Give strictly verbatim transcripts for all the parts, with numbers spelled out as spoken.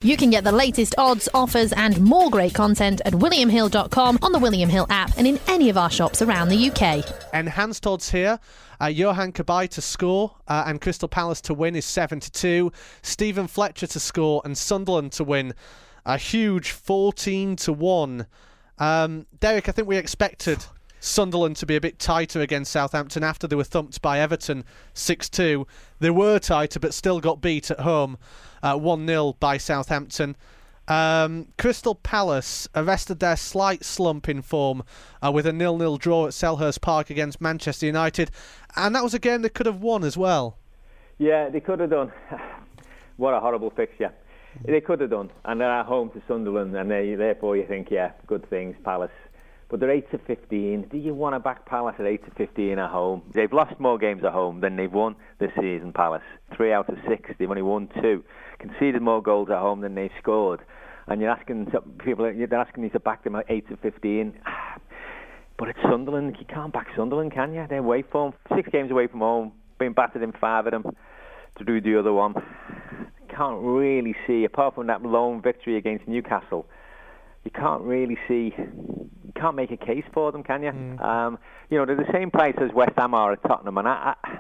You can get the latest odds, offers and more great content at william hill dot com, on the William Hill app and in any of our shops around the U K. Enhanced odds here. Uh, Johan Cabaye to score uh, and Crystal Palace to win is seven to two. Stephen Fletcher to score and Sunderland to win a huge fourteen to one. Um, Derek, I think we expected Sunderland to be a bit tighter against Southampton after they were thumped by Everton six two. They were tighter but still got beat at home uh, one nil by Southampton. Um, Crystal Palace arrested their slight slump in form uh, with a nil nil draw at Selhurst Park against Manchester United, and that was a game they could have won as well. Yeah, they could have done. What a horrible fixture. They could have done, and they're at home to Sunderland, and they, therefore you think, yeah, good things, Palace. But they're eight to fifteen. Do you want to back Palace at eight to fifteen at home? They've lost more games at home than they've won this season, Palace. Three out of six. They've only won two. Conceded more goals at home than they've scored. And you're asking people, they're asking you to back them at eight to fifteen. But it's Sunderland. You can't back Sunderland, can you? They're away from six games away from home, being battered in five of them to do the other one. Can't really see, apart from that lone victory against Newcastle, you can't really see, you can't make a case for them, can you? Mm. Um, you know, they're the same place as West Ham are at Tottenham, and I, I,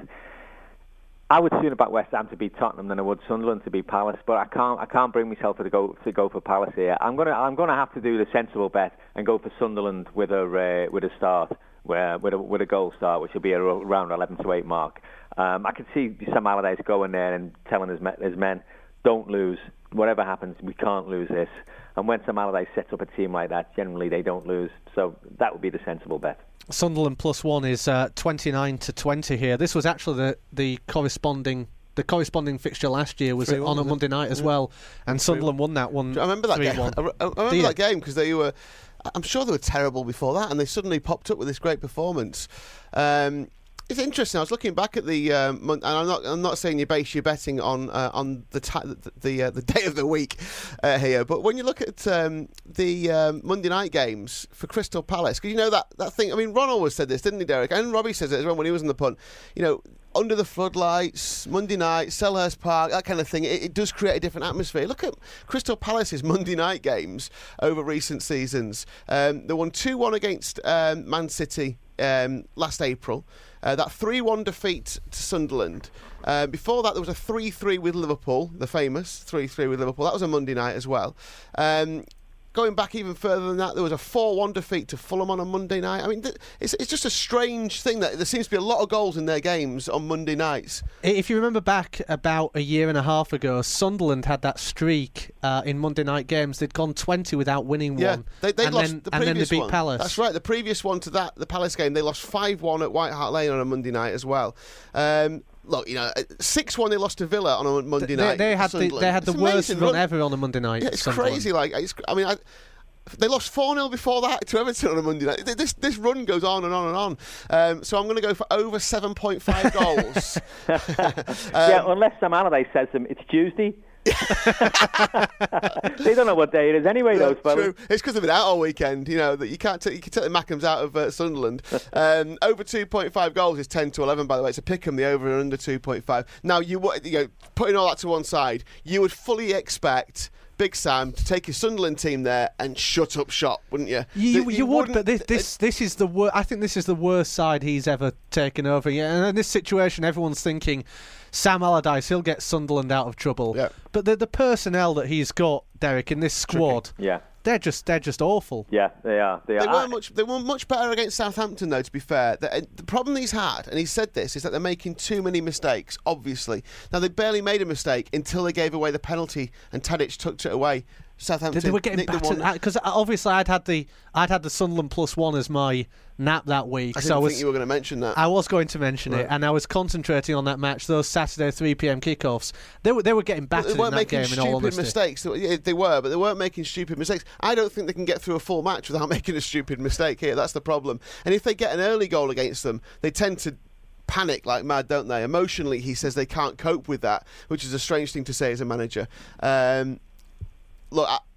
I would sooner back West Ham to beat Tottenham than I would Sunderland to beat Palace. But I can't, I can't bring myself to go to go for Palace here. I'm gonna, I'm gonna have to do the sensible bet and go for Sunderland with a uh, with a start, where with a with a goal start, which will be around eleven to eight mark. Um, I could see Sam Allardyce going there and telling his, his men, don't lose. Whatever happens, we can't lose this. And when Sam Allardyce sets up a team like that, generally they don't lose. So that would be the sensible bet. Sunderland plus one is uh, twenty-nine to twenty here. This was actually the, the corresponding the corresponding fixture last year was on a Monday night as yeah. well, and Sunderland won that one. I remember that game. I, I remember yeah. that game because they were. I'm sure they were terrible before that, and they suddenly popped up with this great performance. Um, It's interesting. I was looking back at the, um, and I'm not. I'm not saying you base your betting on uh, on the ta- the the, uh, the day of the week uh, here, but when you look at um, the um, Monday night games for Crystal Palace, because you know that, that thing. I mean, Ron always said this, didn't he, Derek? And Robbie says it as well when he was in the punt. You know, under the floodlights, Monday night, Selhurst Park, that kind of thing. It, it does create a different atmosphere. Look at Crystal Palace's Monday night games over recent seasons. Um, they won two one against um, Man City um, last April. Uh, that three one defeat to Sunderland. Uh, before that, there was a three three with Liverpool, the famous three three with Liverpool. That was a Monday night as well. Um, going back even further than that, there was a four one defeat to Fulham on a Monday night. I mean, th- it's, it's just a strange thing that there seems to be a lot of goals in their games on Monday nights. If you remember back about a year and a half ago, Sunderland had that streak uh, in Monday night games. They'd gone twenty without winning yeah, one. They, they and lost then, the and previous then they beat one. Palace. That's right. The previous one to that, the Palace game, they lost five one at White Hart Lane on a Monday night as well. Um, Look, you know, six one they lost to Villa on a Monday they, night. They had the, they had the worst run, run ever on a Monday night. Yeah, it's Sunderland. crazy. Like, it's, I mean, I, they lost four nil before that to Everton on a Monday night. This this run goes on and on and on. Um, so I'm going to go for over seven point five goals. um, yeah, unless Sam Allardyce says to them, it's Tuesday. They don't know what day it is anyway, those fellas. True. It's because they've been out all weekend. You know that you can't take, you can take the Mackems out of uh, Sunderland. Um, over two point five goals is ten to eleven. By the way, it's a pick 'em. The over and under two point five. Now you, you know, putting all that to one side, you would fully expect Big Sam to take his Sunderland team there and shut up shop, wouldn't you? You, you, you would, but this this, this is the wor- I think this is the worst side he's ever taken over. Yeah, and in this situation, everyone's thinking Sam Allardyce, he'll get Sunderland out of trouble. Yeah. But the the personnel that he's got, Derek, in this squad, yeah. they're just they're just awful. Yeah, they are. They, they are. weren't much. They weren't much better against Southampton, though. To be fair, the, the problem he's had, and he said this, is that they're making too many mistakes. Obviously, now they barely made a mistake until they gave away the penalty and Tadic tucked it away. Southampton. They were getting battered because obviously I'd had the I'd had the Sunderland plus one as my nap that week. I didn't so I was, think you were going to mention that. I was going to mention right. it, and I was concentrating on that match. Those Saturday three p.m. kickoffs, they were they were getting battered they weren't in that making game. In all stupid honesty, mistakes. They, they were, but they weren't making stupid mistakes. I don't think they can get through a full match without making a stupid mistake here. That's the problem. And if they get an early goal against them, they tend to panic like mad, don't they? Emotionally, he says they can't cope with that, which is a strange thing to say as a manager. Um, look. I,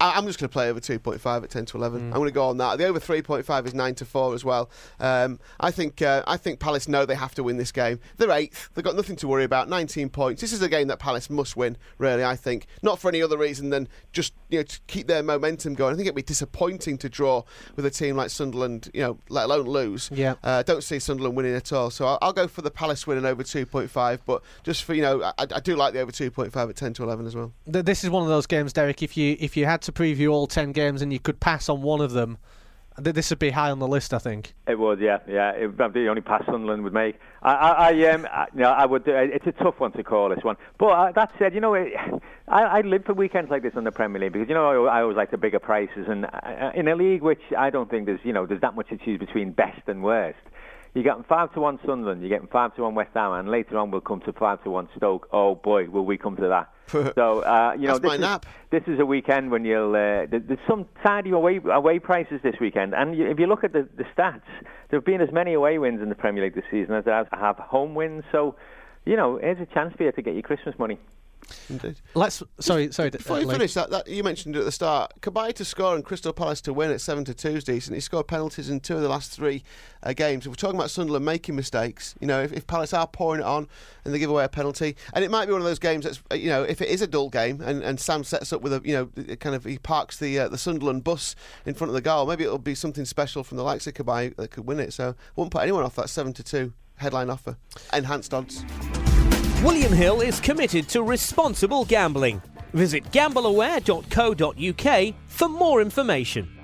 I, I'm just going to play over two point five at ten to eleven. Mm. I'm going to go on that. The over three point five is nine to four as well. Um, I think uh, I think Palace know they have to win this game. They're eighth. They've got nothing to worry about. nineteen points. This is a game that Palace must win, really, I think. Not for any other reason than just, you know, to keep their momentum going. I think it'd be disappointing to draw with a team like Sunderland, you know, let alone lose. Yeah. Uh, don't see Sunderland winning at all. So I'll, I'll go for the Palace winning over two point five, but just for, you know, I, I do like the over two point five at ten to eleven as well. This is one of those games, Derek, if you if you had to preview all ten games and you could pass on one of them, this would be high on the list, I think. It would, yeah, yeah. It would be the only pass Sunderland would make. I, I, I um, I, you know, I would. Uh, it's a tough one to call, this one. But uh, that said, you know, it, I, I live for weekends like this on the Premier League because, you know, I, I always like the bigger prices, and uh, in a league which I don't think there's, you know, there's that much to choose between best and worst. You're getting five to one Sunderland, you're getting five to one West Ham, and later on we'll come to five to one Stoke. Oh boy, will we come to that? So uh, you know, That's this my is, nap. this is a weekend when you'll. Uh, there's some tidy away away prices this weekend, and you, if you look at the, the stats, there have been as many away wins in the Premier League this season as there have home wins. So, you know, here's a chance for you to get your Christmas money. Indeed. Let's sorry, sorry. Before you uh, finish that, that, you mentioned it at the start. Cabaye to score and Crystal Palace to win at seven to two is decent. He scored penalties in two of the last three uh, games. If we're talking about Sunderland making mistakes, you know, if, if Palace are pouring it on and they give away a penalty, and it might be one of those games that's, you know, if it is a dull game and, and Sam sets up with a, you know, kind of he parks the uh, the Sunderland bus in front of the goal, maybe it'll be something special from the likes of Cabaye that could win it. So I wouldn't put anyone off that seven to two headline offer. Enhanced odds. William Hill is committed to responsible gambling. Visit gamble aware dot co dot uk for more information.